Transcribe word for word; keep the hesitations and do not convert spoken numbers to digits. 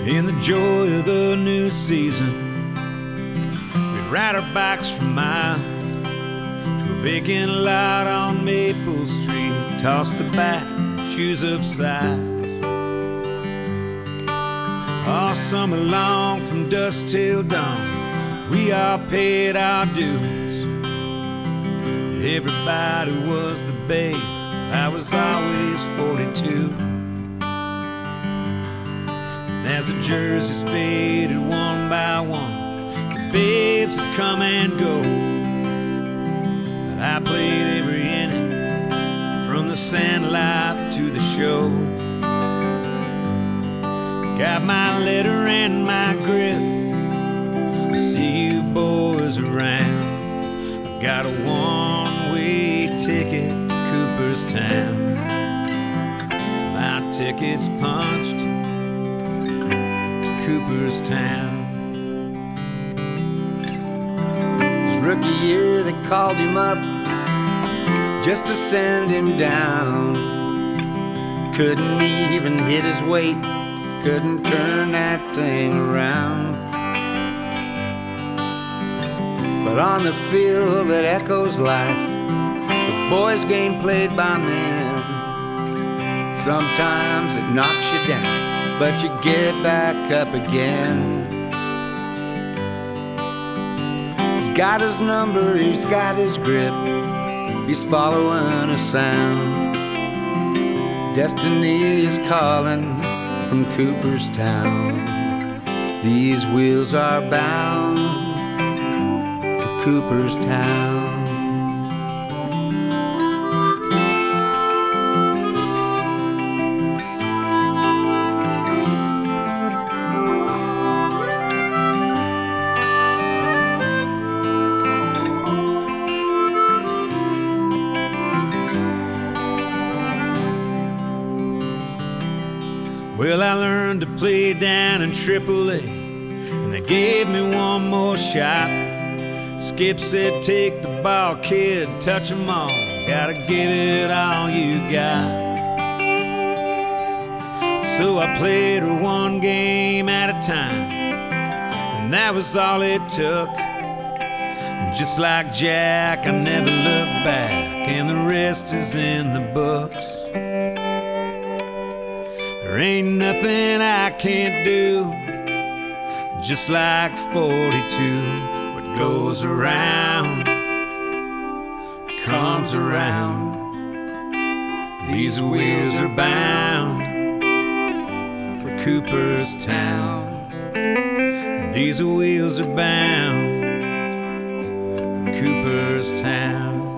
In the joy of the new season, we'd ride our bikes for miles to a vacant lot on Maple Street, toss the bat, shoes upside. All summer long from dusk till dawn, we all paid our dues. Everybody was the babe, I was always forty-two. And as the jerseys faded one by one, the babes would come and go, but I played every inning, from the sandlot to the show. Got my letter and my grip, I see you boys around. I got a one-way ticket to Cooperstown. My ticket's punched to Cooperstown. His rookie year they called him up just to send him down. Couldn't even hit his weight, couldn't turn that thing around. But on the field that echoes life, it's a boys' game played by men. Sometimes it knocks you down, but you get back up again. He's got his number, he's got his grip, he's following a sound. Destiny is calling from Cooperstown. These wheels are bound for Cooperstown. Well, I learned to play down in triple A, and they gave me one more shot. Skip said, take the ball, kid, touch 'em all, gotta give it all you got. So I played her one game at a time, and that was all it took. And just like Jack, I never looked back, and the rest is in the books. There ain't nothing I can't do, just like forty-two. What goes around comes around. These wheels are bound for Cooperstown. These wheels are bound for Cooperstown.